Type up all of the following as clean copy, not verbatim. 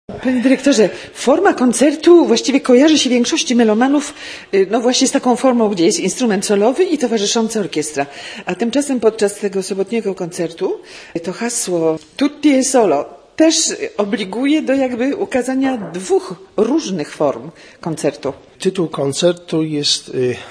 Panie dyrektorze, forma koncertu właściwie kojarzy się większości melomanów no właśnie z taką formą, gdzie jest instrument solowy i towarzysząca orkiestra. A tymczasem podczas tego sobotniego koncertu to hasło tutti e solo też obliguje do jakby ukazania dwóch różnych form koncertu. Tytuł koncertu jest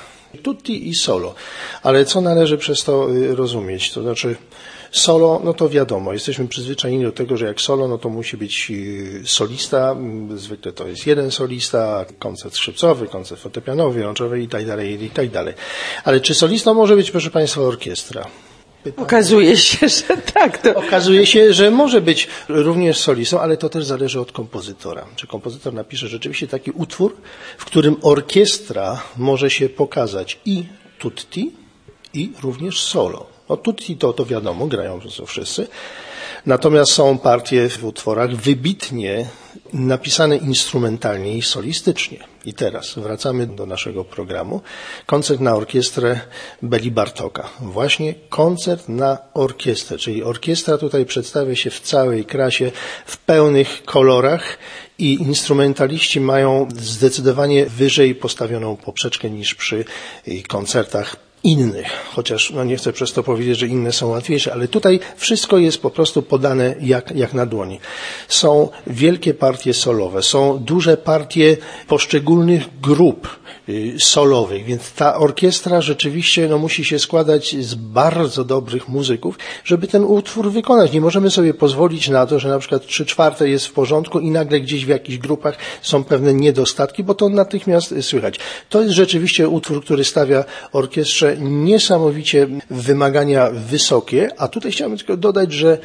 tutti i solo, ale co należy przez to rozumieć? To znaczy solo, no to wiadomo, jesteśmy przyzwyczajeni do tego, że jak solo, no to musi być solista, zwykle to jest jeden solista, koncert skrzypcowy, koncert fortepianowy, wiolonczely i tak dalej. Ale czy solistą może być, proszę Państwa, orkiestra? Okazuje się, że tak. Okazuje się, że może być również solistą, ale to też zależy od kompozytora. Czy kompozytor napisze rzeczywiście taki utwór, w którym orkiestra może się pokazać i tutti, i również solo. No tutti to wiadomo, grają to wszyscy. Natomiast są partie w utworach wybitnie napisane instrumentalnie i solistycznie. I teraz wracamy do naszego programu. Koncert na orkiestrę Beli Bartoka. Właśnie koncert na orkiestrę, czyli orkiestra tutaj przedstawia się w całej krasie, w pełnych kolorach i instrumentaliści mają zdecydowanie wyżej postawioną poprzeczkę niż przy koncertach innych, chociaż no nie chcę przez to powiedzieć, że inne są łatwiejsze, ale tutaj wszystko jest po prostu podane jak na dłoni. Są wielkie partie solowe, są duże partie poszczególnych grup solowych, więc ta orkiestra rzeczywiście no, musi się składać z bardzo dobrych muzyków, żeby ten utwór wykonać. Nie możemy sobie pozwolić na to, że na przykład 3/4 jest w porządku i nagle gdzieś w jakichś grupach są pewne niedostatki, bo to natychmiast słychać. To jest rzeczywiście utwór, który stawia orkiestrze niesamowicie wymagania wysokie, a tutaj chciałbym tylko dodać, że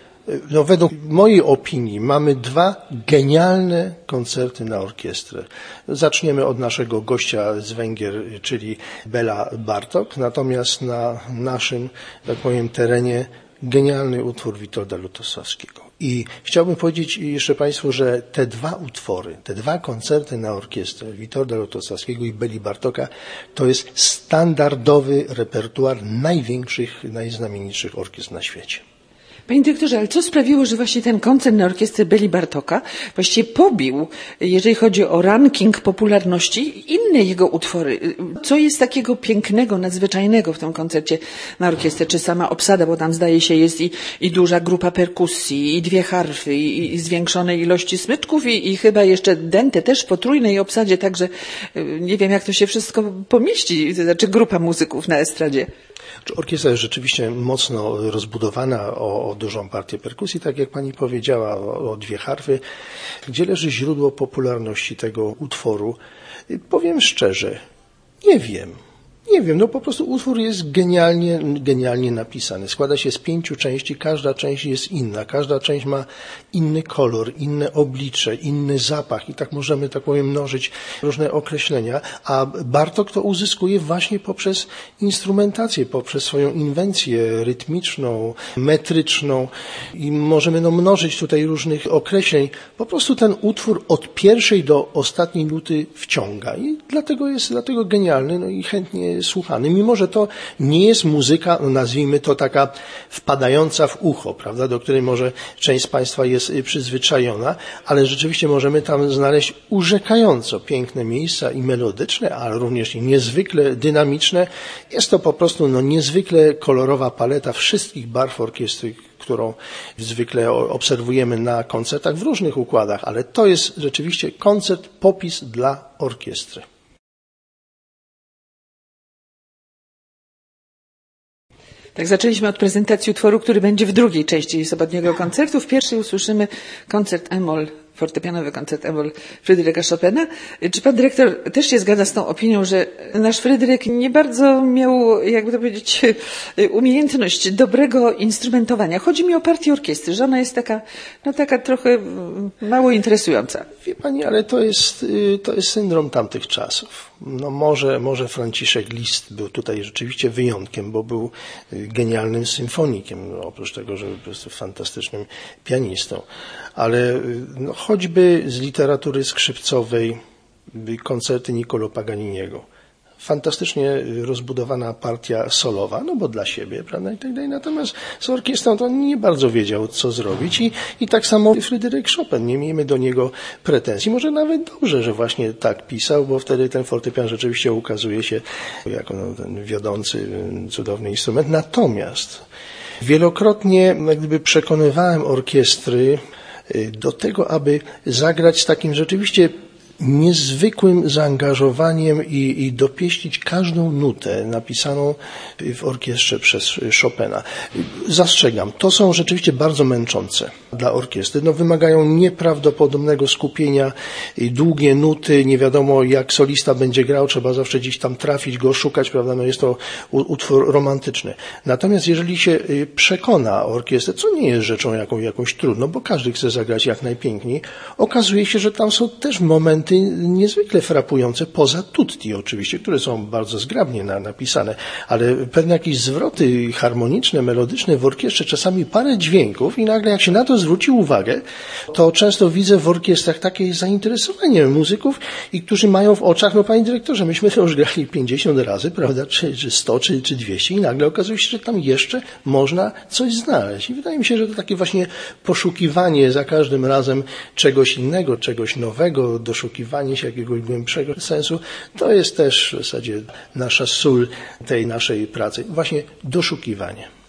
no, według mojej opinii mamy dwa genialne koncerty na orkiestrę. Zaczniemy od naszego gościa z Węgier, czyli Bela Bartok, natomiast na naszym, tak powiem, terenie genialny utwór Witolda Lutosławskiego. I chciałbym powiedzieć jeszcze Państwu, że te dwa utwory, te dwa koncerty na orkiestrę Witolda Lutosławskiego i Beli Bartoka to jest standardowy repertuar największych, najznamienitszych orkiestr na świecie. Panie dyrektorze, ale co sprawiło, że właśnie ten koncert na orkiestrę Beli Bartoka właściwie pobił, jeżeli chodzi o ranking popularności, inne jego utwory? Co jest takiego pięknego, nadzwyczajnego w tym koncercie na orkiestrę? Czy sama obsada, bo tam zdaje się jest i duża grupa perkusji, i 2 harfy, i zwiększonej ilości smyczków, i chyba jeszcze dęte też w potrójnej obsadzie, także nie wiem jak to się wszystko pomieści, to znaczy grupa muzyków na estradzie. Orkiestra jest rzeczywiście mocno rozbudowana o dużą partię perkusji, tak jak Pani powiedziała, o 2 harfy. Gdzie leży źródło popularności tego utworu? Powiem szczerze, nie wiem, no po prostu utwór jest genialnie napisany. Składa się z 5 części, każda część jest inna, każda część ma inny kolor, inne oblicze, inny zapach i tak możemy, tak powiem, mnożyć różne określenia, a Bartok to uzyskuje właśnie poprzez instrumentację, poprzez swoją inwencję rytmiczną, metryczną i możemy mnożyć tutaj różnych określeń. Po prostu ten utwór od pierwszej do ostatniej nuty wciąga i dlatego jest genialny, no i chętnie słuchany, mimo że to nie jest muzyka, no nazwijmy to taka wpadająca w ucho, prawda, do której może część z Państwa jest przyzwyczajona, ale rzeczywiście możemy tam znaleźć urzekająco piękne miejsca i melodyczne, ale również i niezwykle dynamiczne. Jest to po prostu no, niezwykle kolorowa paleta wszystkich barw orkiestry, którą zwykle obserwujemy na koncertach w różnych układach, ale to jest rzeczywiście koncert, popis dla orkiestry. Tak, zaczęliśmy od prezentacji utworu, który będzie w drugiej części sobotniego koncertu. W pierwszej usłyszymy koncert e-moll, fortepianowy koncert e-moll Fryderyka Chopina. Czy pan dyrektor też się zgadza z tą opinią, że nasz Fryderyk nie bardzo miał, jakby to powiedzieć, umiejętność dobrego instrumentowania? Chodzi mi o partię orkiestry, że ona jest taka trochę mało interesująca. Wie Pani, ale to jest syndrom tamtych czasów. No może Franciszek Liszt był tutaj rzeczywiście wyjątkiem, bo był genialnym symfonikiem, no, oprócz tego, że był po prostu fantastycznym pianistą. Ale no, choćby z literatury skrzypcowej koncerty Niccolò Paganiniego. fantastycznie rozbudowana partia solowa, no bo dla siebie, prawda, i tak dalej. Natomiast z orkiestrą to nie bardzo wiedział, co zrobić i tak samo Fryderyk Chopin, nie miejmy do niego pretensji. Może nawet dobrze, że właśnie tak pisał, bo wtedy ten fortepian rzeczywiście ukazuje się jako ten wiodący, cudowny instrument. Natomiast wielokrotnie jak gdyby przekonywałem orkiestry do tego, aby zagrać z takim rzeczywiście niezwykłym zaangażowaniem i dopieścić każdą nutę napisaną w orkiestrze przez Chopina. Zastrzegam, to są rzeczywiście bardzo męczące dla orkiestry. No, wymagają nieprawdopodobnego skupienia, długie nuty, nie wiadomo jak solista będzie grał, trzeba zawsze gdzieś tam trafić, go szukać, prawda? No, jest to utwór romantyczny. Natomiast jeżeli się przekona orkiestrę, co nie jest rzeczą jakąś trudną, bo każdy chce zagrać jak najpiękniej, okazuje się, że tam są też momenty niezwykle frapujące, poza tutti oczywiście, które są bardzo zgrabnie napisane, ale pewne jakieś zwroty harmoniczne, melodyczne w orkiestrze, czasami parę dźwięków i nagle jak się na to zwróci uwagę, to często widzę w orkiestrach takie zainteresowanie muzyków i którzy mają w oczach, no panie dyrektorze, myśmy to już grali 50 razy, prawda, czy 100, czy 200 i nagle okazuje się, że tam jeszcze można coś znaleźć. I wydaje mi się, że to takie właśnie poszukiwanie za każdym razem czegoś innego, czegoś nowego, doszukiwanie się jakiegoś głębszego sensu, to jest też w zasadzie nasza sól tej naszej pracy. Właśnie doszukiwanie.